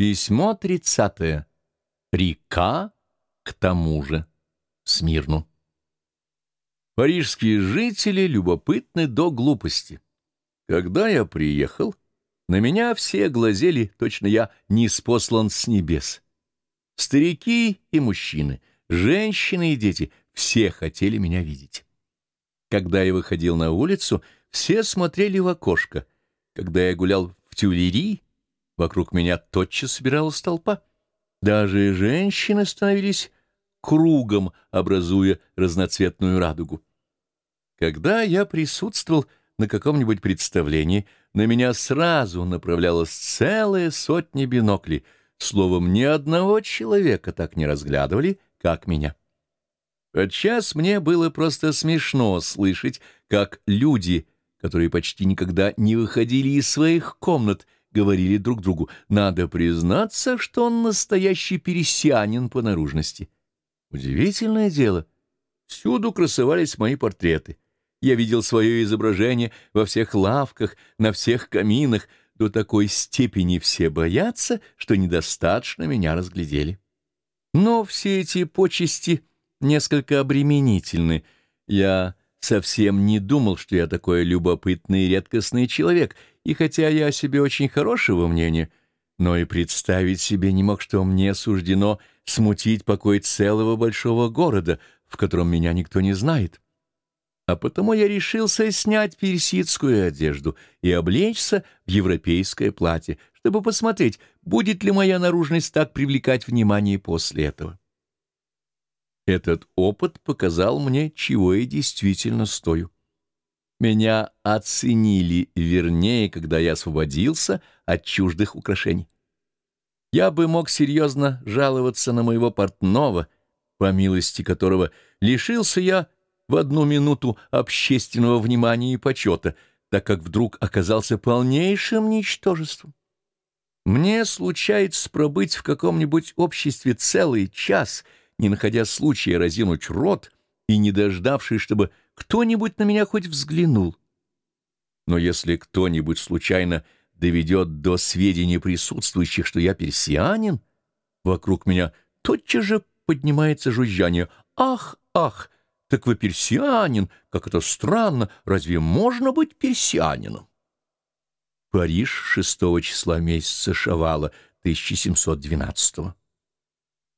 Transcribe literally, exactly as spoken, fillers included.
Письмо тридцатое. Река к тому же. Смирну. Парижские жители любопытны до глупости. Когда я приехал, на меня все глазели, точно я ниспослан с небес. Старики и мужчины, женщины и дети — все хотели меня видеть. Когда я выходил на улицу, все смотрели в окошко. Когда я гулял в Тюильри, вокруг меня тотчас собиралась толпа. Даже женщины становились кругом, образуя разноцветную радугу. Когда я присутствовал на каком-нибудь представлении, на меня сразу направлялась целая сотня биноклей. Словом, ни одного человека так не разглядывали, как меня. Подчас мне было просто смешно слышать, как люди, которые почти никогда не выходили из своих комнат, говорили друг другу: «Надо признаться, что он настоящий персианин по наружности». Удивительное дело. Всюду красовались мои портреты. Я видел свое изображение во всех лавках, на всех каминах. До такой степени все боятся, что недостаточно меня разглядели. Но все эти почести несколько обременительны. Я совсем не думал, что я такой любопытный и редкостный человек, и хотя я о себе очень хорошего мнения, но и представить себе не мог, что мне суждено смутить покой целого большого города, в котором меня никто не знает. А потому я решился снять персидскую одежду и облечься в европейское платье, чтобы посмотреть, будет ли моя наружность так привлекать внимание после этого. Этот опыт показал мне, чего я действительно стою. Меня оценили вернее, когда я освободился от чуждых украшений. Я бы мог серьезно жаловаться на моего портного, по милости которого лишился я в одну минуту общественного внимания и почета, так как вдруг оказался полнейшим ничтожеством. Мне случается пробыть в каком-нибудь обществе целый час, не находя случая разинуть рот и не дождавшись, чтобы кто-нибудь на меня хоть взглянул. Но если кто-нибудь случайно доведет до сведения присутствующих, что я персианин, вокруг меня тотчас же поднимается жужжание: «Ах, ах! Так вы персианин! Как это странно! Разве можно быть персианином?» Париж, шестого числа месяца Шаввала тысяча семьсот двенадцатого.